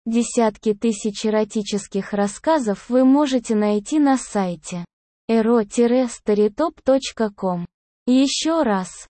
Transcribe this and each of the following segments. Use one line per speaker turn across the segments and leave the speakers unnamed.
Десятки тысяч эротических рассказов вы можете найти на сайте ero-storytop.com. Еще раз,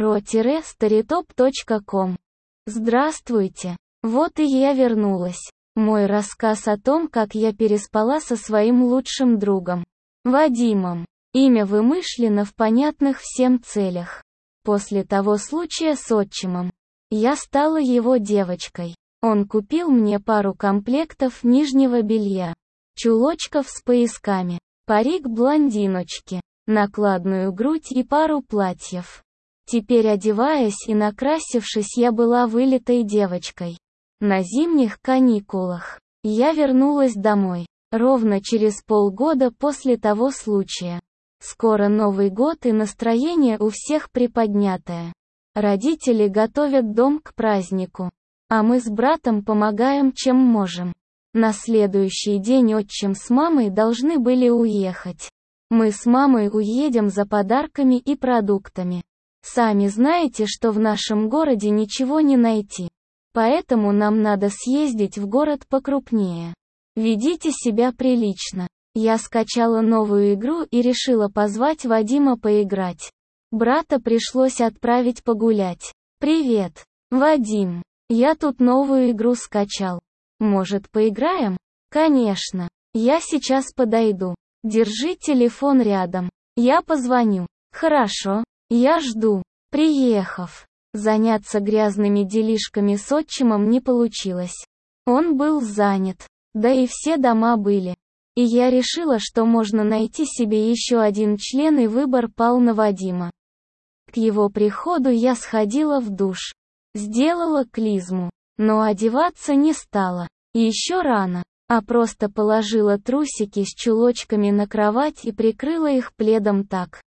ero-storytop.com. Здравствуйте. Вот и я вернулась. Мой рассказ о том, как я переспала со своим лучшим другом, Вадимом. Имя вымышлено в понятных всем целях. После того случая с отчимом, я стала его девочкой. Он купил мне пару комплектов нижнего белья, чулочков с поясками, парик-блондиночки, накладную грудь и пару платьев. Теперь, одеваясь и накрасившись, я была вылитой девочкой. На зимних каникулах я вернулась домой, ровно через полгода после того случая. Скоро Новый год и настроение у всех приподнятое. Родители готовят дом к празднику, а мы с братом помогаем чем можем. На следующий день отчим с мамой должны были уехать. Мы с мамой уедем за подарками и продуктами. Сами знаете, что в нашем городе ничего не найти. Поэтому нам надо съездить в город покрупнее. Ведите себя прилично. Я скачала новую игру и решила позвать Вадима поиграть. Брата пришлось отправить погулять. «Привет, Вадим. Я тут новую игру скачал. Может, поиграем?» «Конечно. Я сейчас подойду. Держи телефон рядом. Я позвоню». «Хорошо. Я жду». Приехав, заняться грязными делишками с отчимом не получилось. Он был занят. Да и все дома были. И я решила, что можно найти себе еще один член, и выбор пал на Вадима. К его приходу я сходила в душ. Сделала клизму. Но одеваться не стала. Еще рано. А просто положила трусики с чулочками на кровать и прикрыла их пледом так,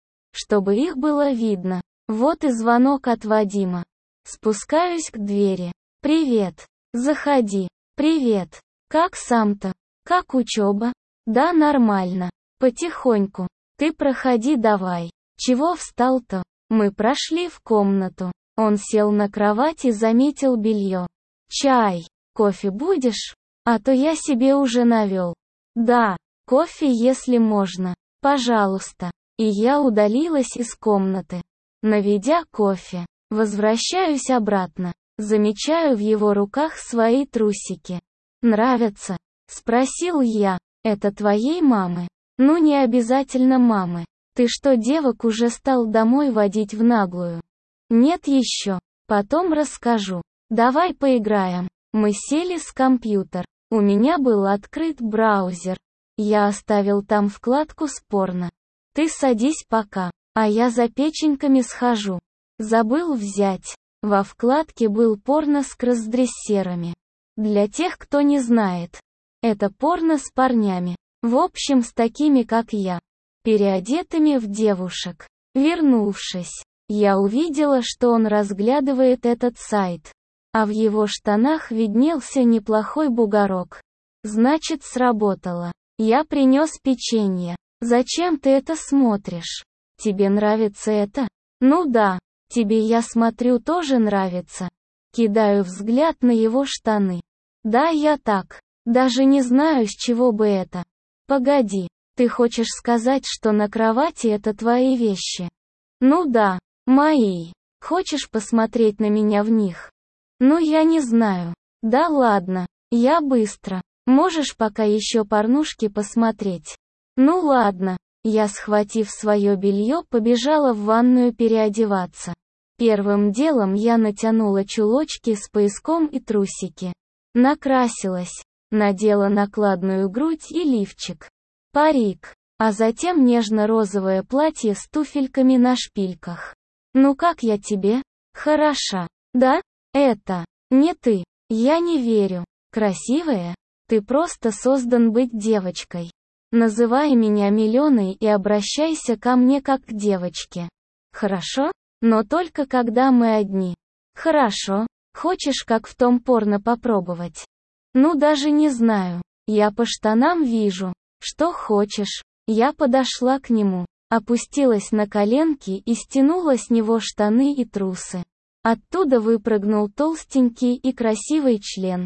чтобы их было видно. Вот и звонок от Вадима. Спускаюсь к двери. «Привет. Заходи». «Привет. Как сам-то? Как учеба?» «Да нормально. Потихоньку. Ты проходи давай. Чего встал-то?» Мы прошли в комнату. Он сел на кровать и заметил белье. «Чай. Кофе будешь? А то я себе уже навел». «Да. Кофе, если можно. Пожалуйста». И я удалилась из комнаты. Наведя кофе, возвращаюсь обратно. Замечаю в его руках свои трусики. «Нравятся?» — спросил я. «Это твоей мамы?» «Ну не обязательно мамы. Ты что, девок уже стал домой водить в наглую?» «Нет еще. Потом расскажу. Давай поиграем». Мы сели с компьютер. У меня был открыт браузер. Я оставил там вкладку с порно. «Ты садись пока, а я за печеньками схожу». Забыл взять. Во вкладке был порно с кросс-дрессерами. Для тех, кто не знает. Это порно с парнями. В общем, с такими, как я. Переодетыми в девушек. Вернувшись, я увидела, что он разглядывает этот сайт. А в его штанах виднелся неплохой бугорок. Значит, сработало. Я принес печенье. «Зачем ты это смотришь? Тебе нравится это?» «Ну да. Тебе, я смотрю, тоже нравится». Кидаю взгляд на его штаны. «Да, я так. Даже не знаю, с чего бы это». «Погоди. Ты хочешь сказать, что на кровати это твои вещи?» «Ну да. Мои. Хочешь посмотреть на меня в них?» «Ну я не знаю». «Да ладно. Я быстро. Можешь пока еще порнушки посмотреть?» «Ну ладно». Я, схватив свое белье, побежала в ванную переодеваться. Первым делом я натянула чулочки с пояском и трусики. Накрасилась. Надела накладную грудь и лифчик. Парик. А затем нежно-розовое платье с туфельками на шпильках. «Ну как я тебе? Хороша. Да? Это. Не ты. Я не верю. Красивая? Ты просто создан быть девочкой. Называй меня Миленой и обращайся ко мне как к девочке. Хорошо? Но только когда мы одни». «Хорошо. Хочешь, как в том порно, попробовать?» «Ну даже не знаю. Я по штанам вижу. Что хочешь». Я подошла к нему, опустилась на коленки и стянула с него штаны и трусы. Оттуда выпрыгнул толстенький и красивый член.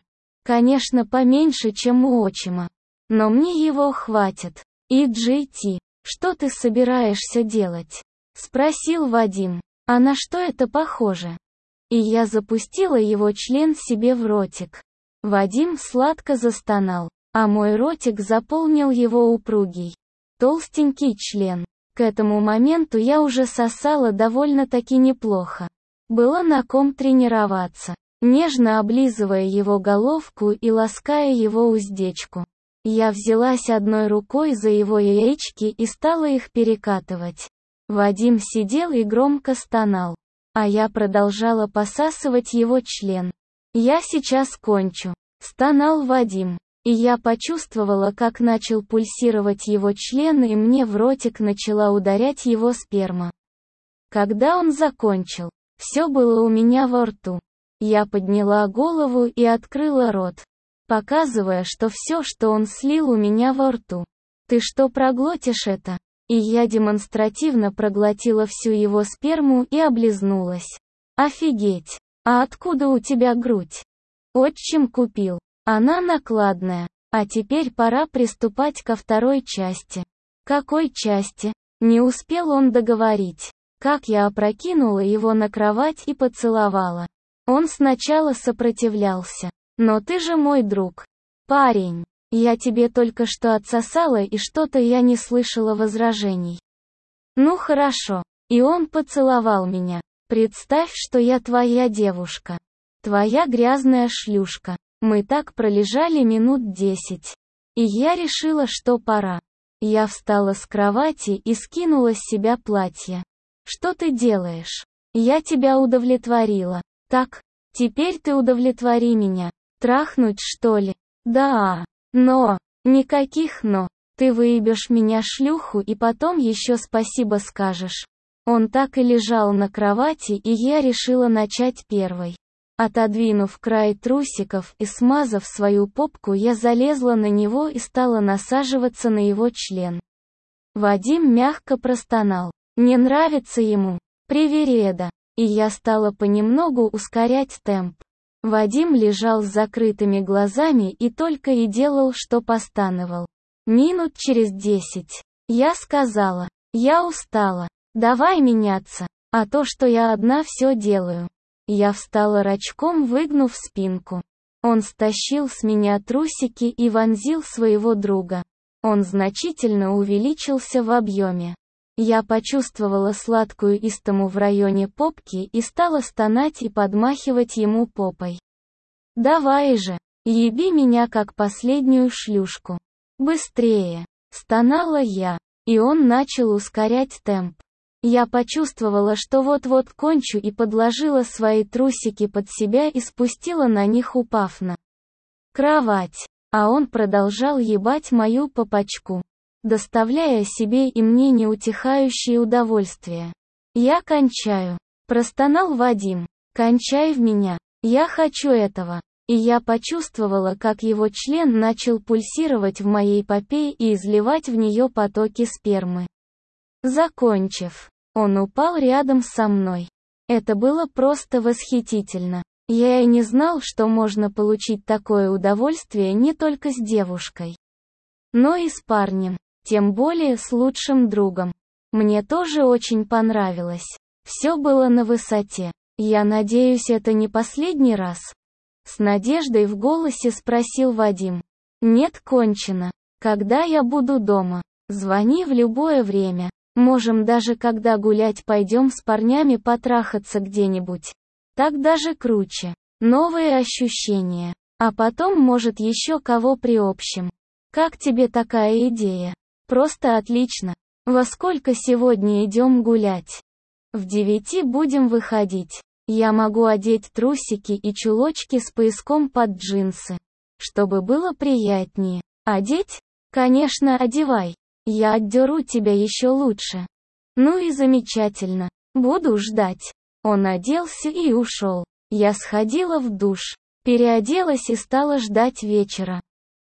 Конечно, поменьше, чем у отчима. Но мне его хватит. И JT, что ты собираешься делать? Спросил Вадим. А на что это похоже? И я запустила его член себе в ротик. Вадим сладко застонал, а мой ротик заполнил его упругий, толстенький член. К этому моменту я уже сосала довольно-таки неплохо. Было на ком тренироваться, нежно облизывая его головку и лаская его уздечку. Я взялась одной рукой за его яички и стала их перекатывать. Вадим сидел и громко стонал, а я продолжала посасывать его член. «Я сейчас кончу», — стонал Вадим. И я почувствовала, как начал пульсировать его член, и мне в ротик начала ударять его сперма. Когда он закончил, все было у меня во рту. Я подняла голову и открыла рот, показывая, что все, что он слил, у меня во рту. «Ты что, проглотишь это?» И я демонстративно проглотила всю его сперму и облизнулась. «Офигеть! А откуда у тебя грудь?» «Отчим купил. Она накладная. А теперь пора приступать ко второй части». «Какой части?» Не успел он договорить. Как я опрокинула его на кровать и поцеловала. Он сначала сопротивлялся. «Но ты же мой друг. Парень, я тебе только что отсосала, и что-то я не слышала возражений». «Ну хорошо». И он поцеловал меня. «Представь, что я твоя девушка. Твоя грязная шлюшка». Мы так пролежали минут 10. И я решила, что пора. Я встала с кровати и скинула с себя платье. «Что ты делаешь? Я тебя удовлетворила. Так, теперь ты удовлетвори меня. Трахнуть, что ли?» «Да, но...» «Никаких «но». Ты выебешь меня, шлюху, и потом еще спасибо скажешь». Он так и лежал на кровати, и я решила начать первой. Отодвинув край трусиков и смазав свою попку, я залезла на него и стала насаживаться на его член. Вадим мягко простонал. Не нравится ему. Привереда. И я стала понемногу ускорять темп. Вадим лежал с закрытыми глазами и только и делал, что постановал. Минут через 10. Я сказала. Я устала. Давай меняться. А то, что я одна все делаю. Я встала рачком, выгнув спинку. Он стащил с меня трусики и вонзил своего друга. Он значительно увеличился в объеме. Я почувствовала сладкую истому в районе попки и стала стонать и подмахивать ему попой. «Давай же, еби меня как последнюю шлюшку. Быстрее!» Стонала я, и он начал ускорять темп. Я почувствовала, что вот-вот кончу, и подложила свои трусики под себя и спустила на них, упав на кровать. А он продолжал ебать мою попочку, доставляя себе и мне неутихающее удовольствие. «Я кончаю», — простонал Вадим. «Кончай в меня. Я хочу этого». И я почувствовала, как его член начал пульсировать в моей попе и изливать в нее потоки спермы. Закончив, он упал рядом со мной. Это было просто восхитительно. Я и не знал, что можно получить такое удовольствие не только с девушкой, но и с парнем, тем более с лучшим другом. Мне тоже очень понравилось. Все было на высоте. Я надеюсь, это не последний раз? С надеждой в голосе спросил Вадим. Нет, кончено. Когда я буду дома? Звони в любое время. Можем даже когда гулять пойдем с парнями потрахаться где-нибудь. Так даже круче. Новые ощущения. А потом, может, еще кого приобщим. Как тебе такая идея? Просто отлично. Во сколько сегодня идем гулять? В 9 будем выходить. Я могу одеть трусики и чулочки с пояском под джинсы. Чтобы было приятнее. Одеть? Конечно, одевай. Я отдеру тебя еще лучше. Ну и замечательно. Буду ждать. Он оделся и ушел. Я сходила в душ, переоделась и стала ждать вечера.